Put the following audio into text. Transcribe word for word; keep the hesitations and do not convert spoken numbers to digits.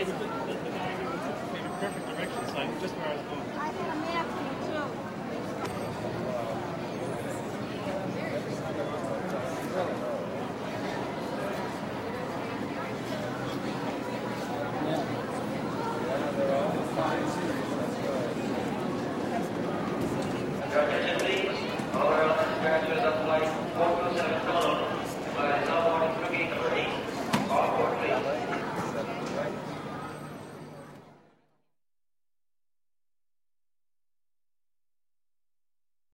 the, the, the guy who took me in the perfect direction, so I knew just where I was going. I had a map here too.